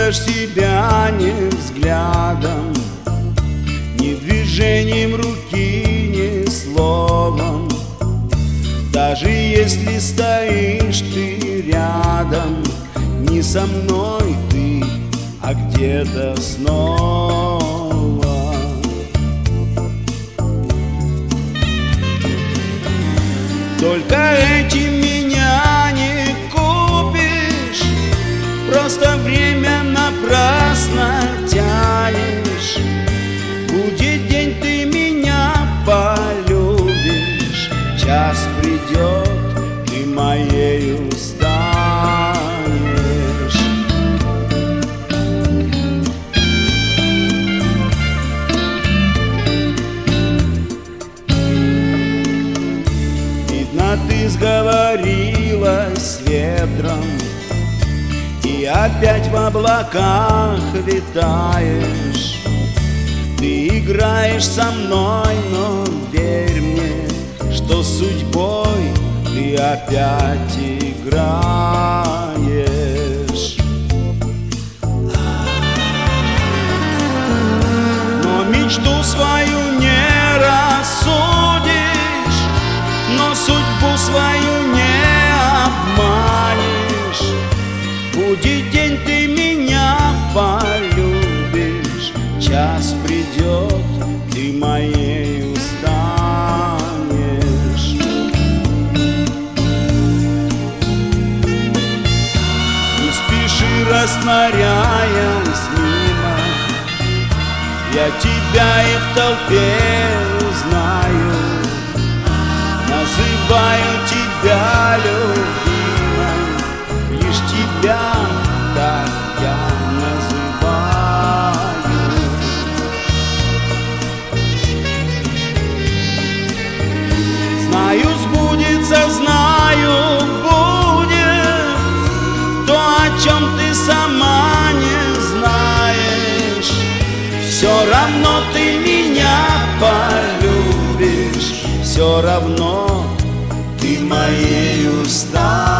выдашь себя ни взглядом, ни движением руки, ни словом. Даже если стоишь ты рядом, не со мной ты, а где-то снова. Только этим меня не купишь, просто время напрасно тянешь. Будет день, ты меня полюбишь, час придет, ты моею станешь. Видно, ты сговорилась с ветром и опять в облаках витаешь. Ты играешь со мной, но верь мне, что судьбой ты опять играешь. Но мечту свою не рассудишь, но судьбу свою не обманешь. Будет день, ты меня полюбишь, час придет, ты моею станешь. Не спеши, растворяясь мимо, я тебя и в толпе узнаю. Называю тебя любимой, лишь тебя так я называю. Знаю, сбудется, знаю, будет то, о чем ты сама не знаешь. Все равно ты меня полюбишь, все равно ты моею станешь.